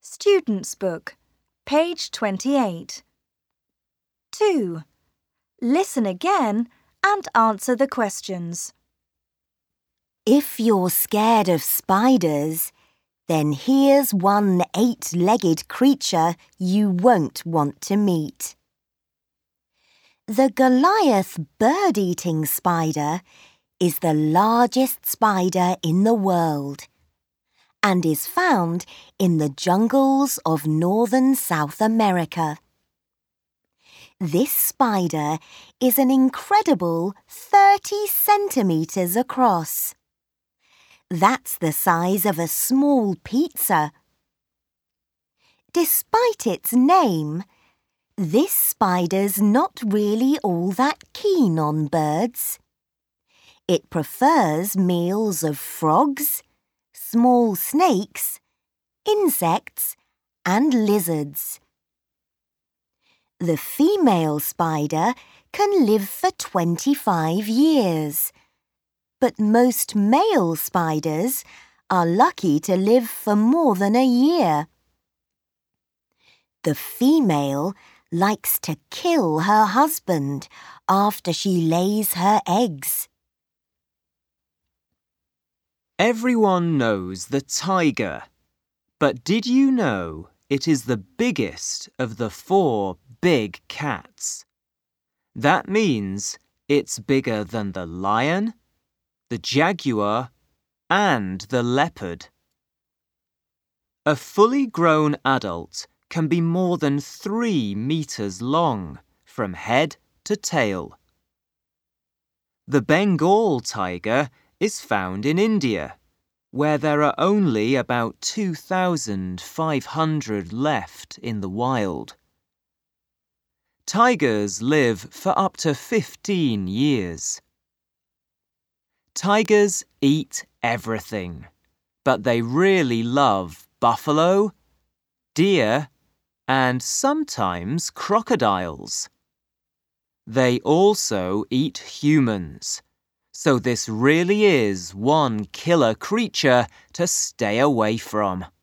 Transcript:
Student's Book, page 28. 2. Listen again and answer the questions. If you're scared of spiders, then here's one 8-legged creature you won't want to meet. The Goliath bird-eating spider is the largest spider in the world and is found in the jungles of northern South America. This spider is an incredible 30 centimeters across. That's the size of a small pizza. Despite its name, this spider's not really all that keen on birds. It prefers meals of frogs, small snakes, insects, and lizards. The female spider can live for 25 years, but most male spiders are lucky to live for more than a year. The female likes to kill her husband after she lays her eggs. Everyone knows the tiger, but did you know it is the biggest of the 4 big cats? That means it's bigger than the lion, the jaguar, and the leopard. A fully grown adult can be more than 3 meters long, from head to tail. The Bengal tiger is found in India, where there are only about 2,500 left in the wild. Tigers live for up to 15 years. Tigers eat everything, but they really love buffalo, deer, and sometimes crocodiles. They also eat humans, so this really is one killer creature to stay away from.